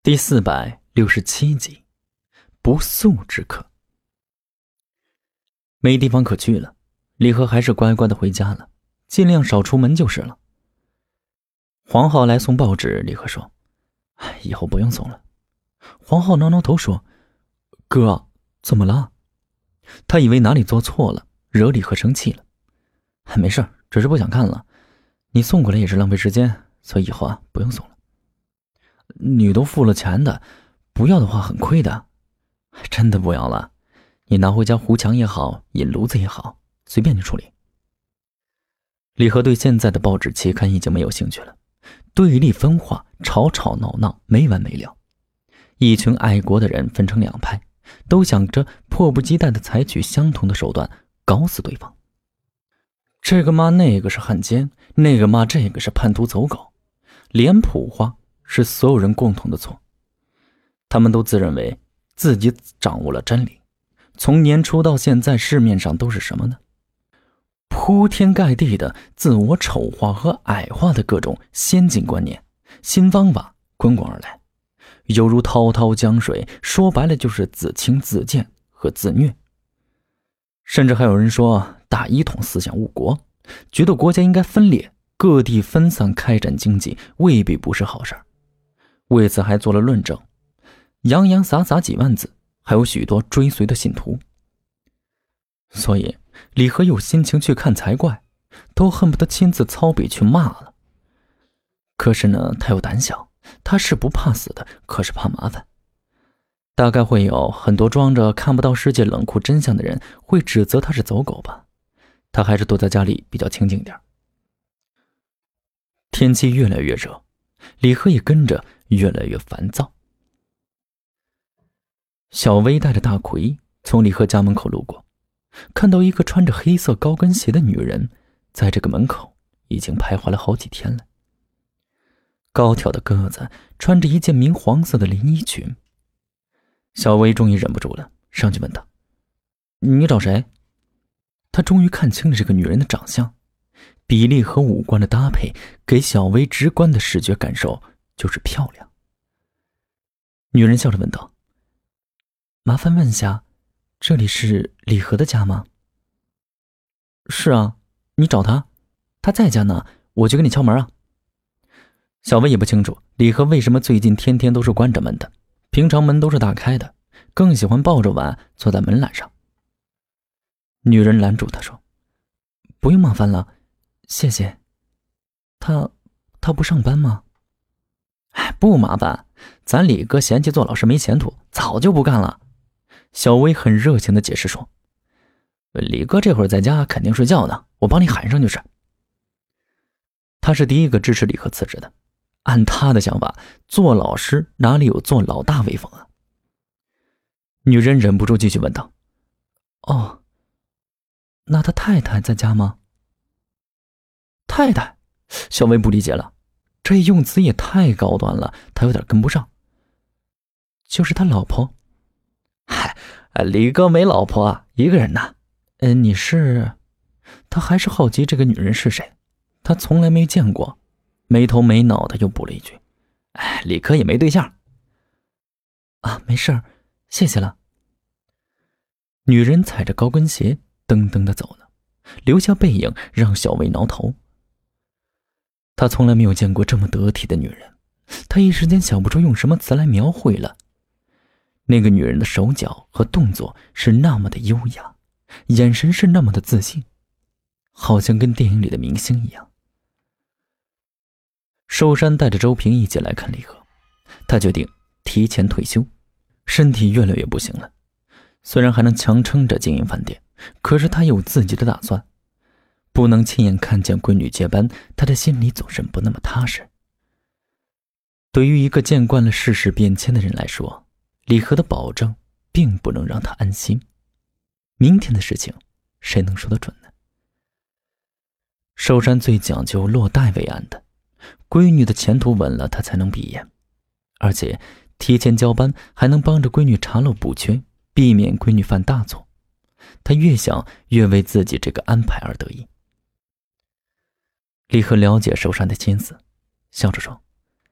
第467集，不速之客。没地方可去了，李贺还是乖乖的回家了，尽量少出门就是了。黄浩来送报纸，李贺说：“以后不用送了。”黄浩挠挠头说：“哥，怎么了？”他以为哪里做错了，惹李贺生气了。“没事，只是不想看了。你送过来也是浪费时间，所以以后不用送了。你都付了钱的，不要的话很亏的。真的不要了，你拿回家糊墙也好，引炉子也好，随便你处理。”李贺对现在的报纸期刊已经没有兴趣了，对立分化，吵吵闹闹，没完没了。一群爱国的人分成两派，都想着迫不及待地采取相同的手段搞死对方。这个骂那个是汉奸，那个骂这个是叛徒走狗，脸谱化是所有人共同的错。他们都自认为自己掌握了真理。从年初到现在，市面上都是什么呢？铺天盖地的自我丑化和矮化的各种先进观念、新方法滚滚而来，犹如滔滔江水，说白了就是自轻自贱和自虐。甚至还有人说大一统思想误国，觉得国家应该分裂，各地分散开展经济未必不是好事儿。为此还做了论证，洋洋洒洒几万字，还有许多追随的信徒。所以李贺有心情去看才怪，都恨不得亲自操笔去骂了。可是呢，他又胆小，他是不怕死的，可是怕麻烦。大概会有很多装着看不到世界冷酷真相的人会指责他是走狗吧，他还是躲在家里比较清静点。天气越来越热，李贺也跟着越来越烦躁。小薇带着大奎从李贺家门口路过，看到一个穿着黑色高跟鞋的女人在这个门口已经徘徊了好几天了。高挑的个子，穿着一件明黄色的连衣裙。小薇终于忍不住了，上去问道：“你找谁？”她终于看清了这个女人的长相，比例和五官的搭配给小薇直观的视觉感受就是漂亮。女人笑着问道：“麻烦问下，这里是李和的家吗？”“是啊，你找他，他在家呢，我去给你敲门啊。”小薇也不清楚李和为什么最近天天都是关着门的，平常门都是打开的，更喜欢抱着碗坐在门栏上。女人拦住他说：“不用麻烦了，谢谢。他不上班吗？”“不麻烦，咱李哥嫌弃做老师没前途，早就不干了。”小薇很热情地解释说：“李哥这会儿在家肯定睡觉呢，我帮你喊上就是。”他是第一个支持李贺辞职的，按他的想法，做老师哪里有做老大威风啊？女人忍不住继续问道：“哦，那他太太在家吗？”“太太？”小薇不理解了，这用词也太高端了，他有点跟不上。“就是他老婆。”“嗨，李哥没老婆啊，一个人呢。你是？”他还是好奇这个女人是谁，他从来没见过，没头没脑的又补了一句：“李哥也没对象。”“没事儿，谢谢了。”女人踩着高跟鞋噔噔的走了，留下背影让小薇挠头。他从来没有见过这么得体的女人，他一时间想不出用什么词来描绘了。那个女人的手脚和动作是那么的优雅，眼神是那么的自信，好像跟电影里的明星一样。寿山带着周平一起来看李贺，他决定提前退休，身体越来越不行了。虽然还能强撑着经营饭店，可是他有自己的打算，不能亲眼看见闺女接班，他的心里总是不那么踏实。对于一个见惯了世事变迁的人来说，李贺的保证并不能让他安心。明天的事情谁能说得准呢？寿山最讲究落袋为安的，闺女的前途稳了，他才能闭眼。而且提前交班还能帮着闺女查漏补缺，避免闺女犯大错。他越想越为自己这个安排而得意。李贺了解寿山的心思，笑着说：“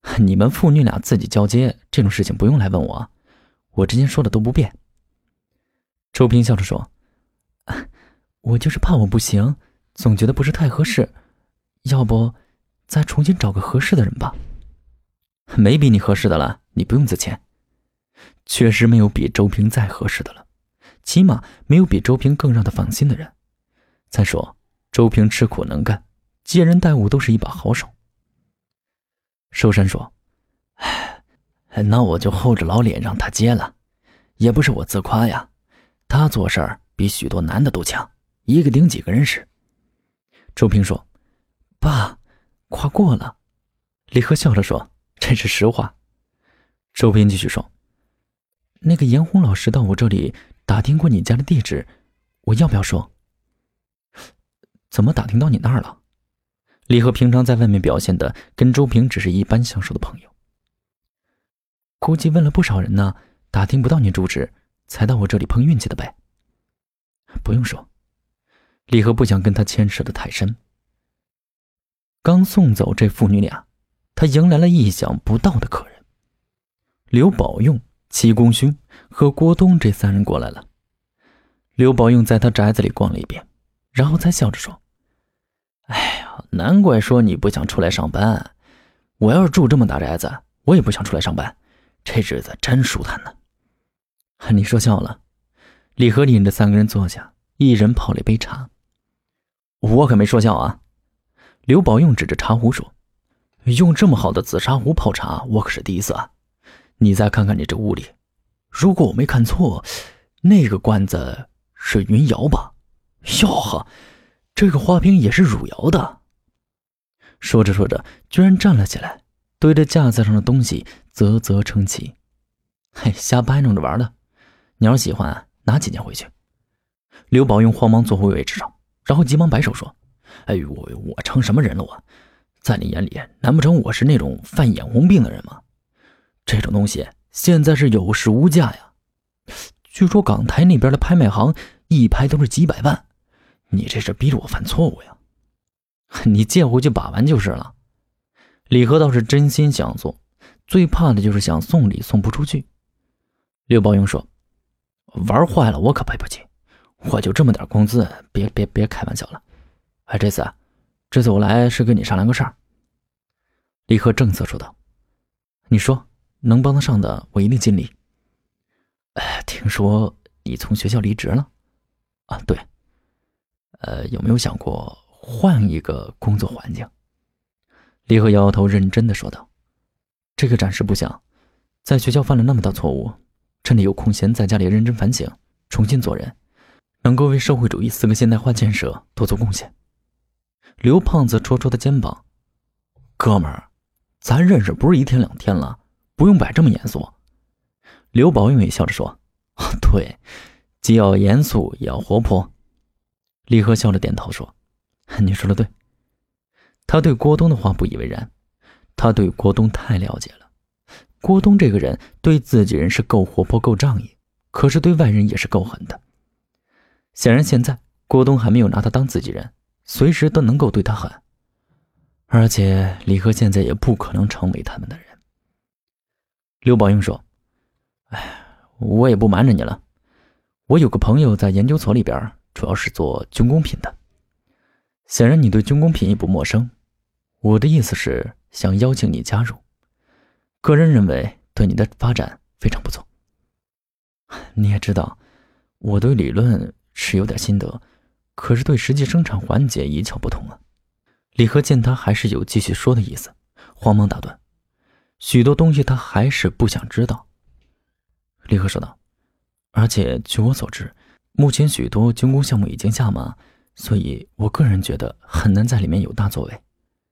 你们父女俩自己交接，这种事情不用来问我，我之前说的都不变。周平笑着说，我就是怕我不行，总觉得不是太合适，要不再重新找个合适的人吧。没比你合适的了，你不用自谦。确实没有比周平再合适的了，起码没有比周平更让他放心的人。再说周平吃苦能干，接人待物都是一把好手。寿山说，那我就厚着老脸让他接了，也不是我自夸呀，他做事儿比许多男的都强，一个顶几个人使。周平说，爸，夸过了。李贺笑着说，这是实话。周平继续说，那个严红老师到我这里打听过你家的地址，我要不要说？怎么打听到你那儿了？李贺平常在外面表现的跟周平只是一般相熟的朋友，估计问了不少人呢，打听不到你住址，才到我这里碰运气的呗。不用说。李贺不想跟他牵涉的太深。刚送走这父女俩，他迎来了意想不到的客人。刘保用、齐公勋和郭东这三人过来了。刘保用在他宅子里逛了一遍，然后才笑着说，哎呀，难怪说你不想出来上班，我要是住这么大宅子，我也不想出来上班，这日子真舒坦呢。你说笑了。李和引着三个人坐下，一人泡了一杯茶。我可没说笑啊。刘保用指着茶壶说，用这么好的紫砂壶泡茶，我可是第一次啊。你再看看你这屋里，如果我没看错，那个罐子是云窑吧？哟呵，这个花瓶也是汝窑的。说着说着，居然站了起来，对着架子上的东西啧啧称奇。嘿，瞎掰弄着玩的，你要是喜欢，拿几件回去。刘保用慌忙坐回位置上，然后急忙摆手说，我成什么人了我？在你眼里，难不成我是那种犯眼红病的人吗？这种东西现在是有市无价呀，据说港台那边的拍卖行一拍都是几百万，你这是逼着我犯错误呀。你借回去把玩就是了。李和倒是真心想做，最怕的就是想送礼送不出去。刘保用说，玩坏了我可赔不起，我就这么点工资，别开玩笑了。这次我来是跟你商量个事儿。李和正色说道，你说，能帮得上的我一定尽力。听说你从学校离职了？啊，对。有没有想过换一个工作环境？李和摇摇头，认真的说道，这个暂时不想，在学校犯了那么大错误，趁着有空闲在家里认真反省，重新做人，能够为社会主义4个现代化建设多做贡献。刘胖子戳戳他肩膀，哥们儿，咱认识不是1天2天了，不用摆这么严肃。刘保用也笑着说，对，既要严肃也要活泼。李和笑着点头说，你说的对。他对郭东的话不以为然，他对郭东太了解了。郭东这个人对自己人是够活泼够仗义，可是对外人也是够狠的。显然现在郭东还没有拿他当自己人，随时都能够对他狠，而且李和现在也不可能成为他们的人。刘保用说，我也不瞒着你了，我有个朋友在研究所里边主要是做军工品的，显然你对军工品也不陌生，我的意思是想邀请你加入，个人认为对你的发展非常不错。你也知道，我对理论是有点心得，可是对实际生产环节一窍不通啊。李和见他还是有继续说的意思，慌忙打断，许多东西他还是不想知道。李和说道，而且据我所知，目前许多军工项目已经下马，所以我个人觉得很难在里面有大作为。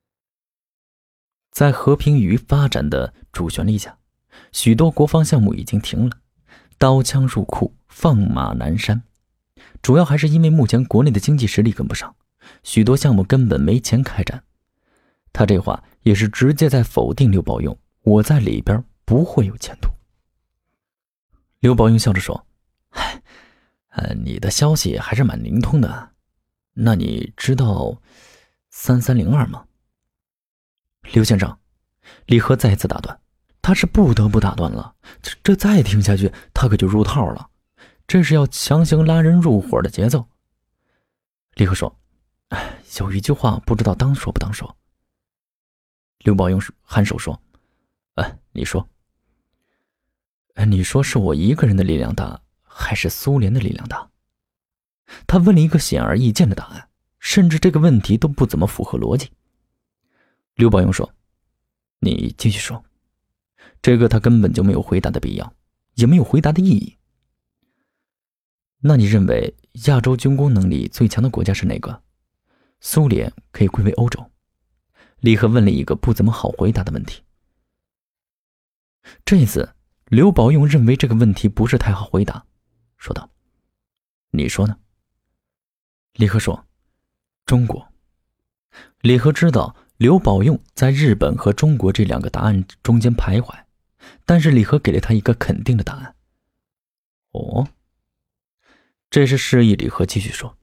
在和平与发展的主旋律下，许多国防项目已经停了，刀枪入库，放马南山，主要还是因为目前国内的经济实力跟不上，许多项目根本没钱开展。他这话也是直接在否定刘保用，我在里边不会有前途。刘保用笑着说，你的消息还是蛮灵通的，那你知道3302吗？刘先生， 李贺再次打断，他是不得不打断了，这再听下去他可就入套了，这是要强行拉人入伙的节奏。李贺说，有一句话不知道当说不当说。刘宝用颔首说，你说。你说是我一个人的力量大，还是苏联的力量大？他问了一个显而易见的答案，甚至这个问题都不怎么符合逻辑。刘宝用说，你继续说。这个他根本就没有回答的必要，也没有回答的意义。那你认为亚洲军工能力最强的国家是哪个？苏联可以归为欧洲。李贺问了一个不怎么好回答的问题。这一次刘宝用认为这个问题不是太好回答，说道，你说呢？李贺说，中国。李贺知道刘宝用在日本和中国这两个答案中间徘徊，但是李贺给了他一个肯定的答案。哦，这是示意李贺继续说。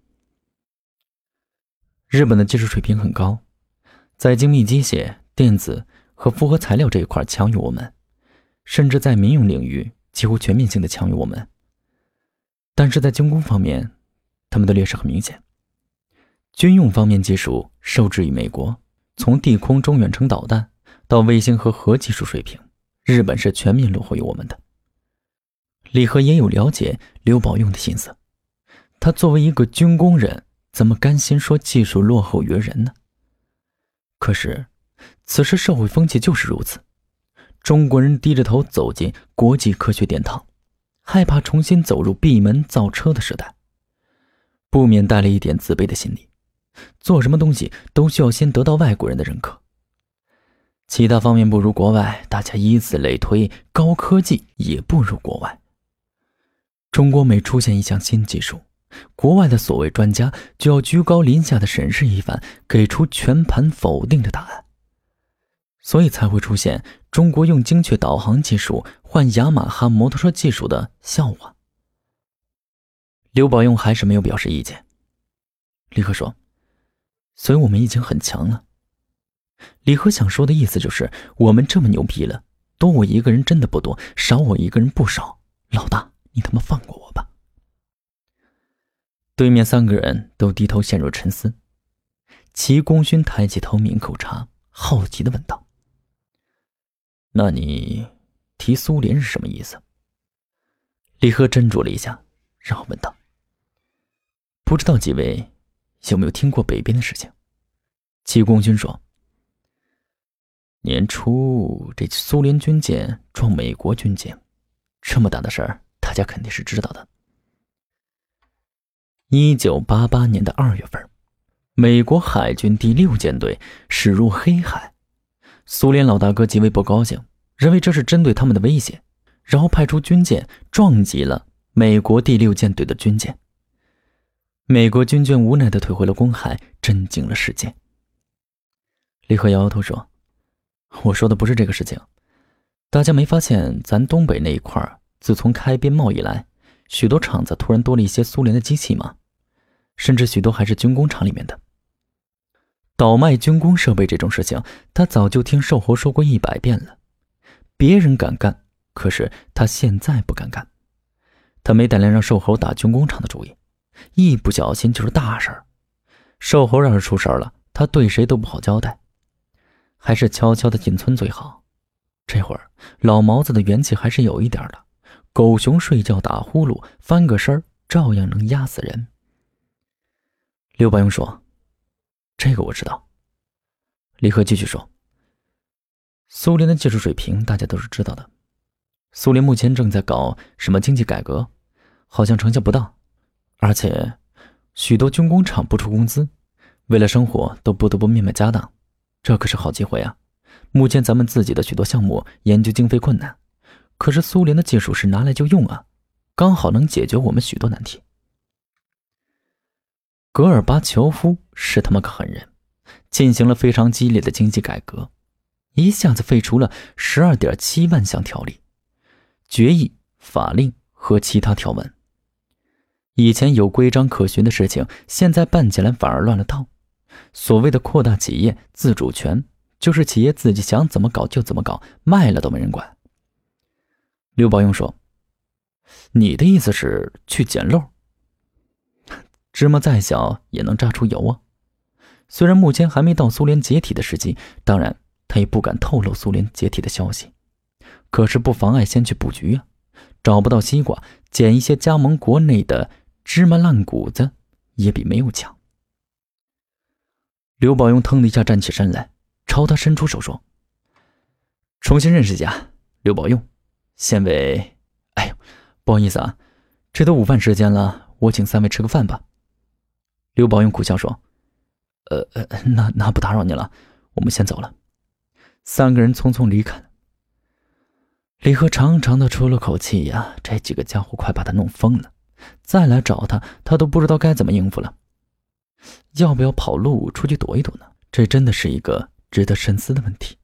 日本的技术水平很高，在精密机械、电子和复合材料这一块强于我们，甚至在民用领域几乎全面性的强于我们。但是在军工方面，他们的劣势很明显。军用方面技术受制于美国，从地空中远程导弹到卫星和核技术水平，日本是全面落后于我们的。李贺也有了解刘宝用的心思，他作为一个军工人，怎么甘心说技术落后于人呢？可是此时社会风气就是如此，中国人低着头走进国际科学殿堂，害怕重新走入闭门造车的时代，不免带了一点自卑的心理，做什么东西都需要先得到外国人的认可。其他方面不如国外，大家以此类推，高科技也不如国外。中国每出现一项新技术，国外的所谓专家就要居高临下的审视一番，给出全盘否定的答案，所以才会出现中国用精确导航技术换雅马哈摩托车技术的笑话。刘宝用还是没有表示意见。李贺说，所以我们已经很强了。李贺想说的意思就是，我们这么牛逼了，多我一个人真的不多，少我一个人不少，老大你他妈放过我吧。对面三个人都低头陷入沉思。齐功勋抬起头抿口茶，好奇地问道，那你提苏联是什么意思？李贺斟酌了一下，然后问道，不知道几位有没有听过北边的事情？齐功勋说，年初这苏联军舰撞美国军舰，这么大的事儿，大家肯定是知道的。1988年的2月份，美国海军第6舰队驶入黑海，苏联老大哥极为不高兴，认为这是针对他们的威胁，然后派出军舰撞击了美国第6舰队的军舰。美国军舰无奈地退回了公海，震惊了世界。李贺摇摇头说，我说的不是这个事情，大家没发现咱东北那一块自从开边贸易来，许多厂子突然多了一些苏联的机器吗？甚至许多还是军工厂里面的。倒卖军工设备这种事情，他早就听瘦猴说过100遍了。别人敢干，可是他现在不敢干。他没胆量让瘦猴打军工厂的主意，一不小心就是大事儿。瘦猴要是出事了，他对谁都不好交代，还是悄悄的进村最好。这会儿老毛子的元气还是有一点的，狗熊睡觉打呼噜，翻个身照样能压死人。刘宝用说，这个我知道。李贺继续说，苏联的技术水平大家都是知道的，苏联目前正在搞什么经济改革，好像成效不大，而且许多军工厂不出工资，为了生活都不得不面卖家当，这可是好机会啊。目前咱们自己的许多项目研究经费困难，可是苏联的技术是拿来就用啊，刚好能解决我们许多难题。戈尔巴乔夫是他妈个狠人，进行了非常激烈的经济改革，一下子废除了 12.7 万项条例、决议、法令和其他条文。以前有规章可循的事情，现在办起来反而乱了套。所谓的扩大企业自主权， 就是企业自己想怎么搞就怎么搞，卖了都没人管。刘宝用说：“你的意思是去捡漏？芝麻再小也能榨出油啊！虽然目前还没到苏联解体的时机，当然他也不敢透露苏联解体的消息，可是不妨碍先去布局啊！找不到西瓜，捡一些加盟国内的芝麻烂谷子，也比没有强。”刘宝用腾的一下站起身来，朝他伸出手说：“重新认识一下，刘宝用，县委……哎呦，不好意思啊，这都午饭时间了，我请3位吃个饭吧。”刘宝用苦笑说：“那不打扰您了，我们先走了。”3个人匆匆离开了。李贺长长的出了口气呀，这几个家伙快把他弄疯了，再来找他，他都不知道该怎么应付了。要不要跑路出去躲一躲呢？这真的是一个值得深思的问题。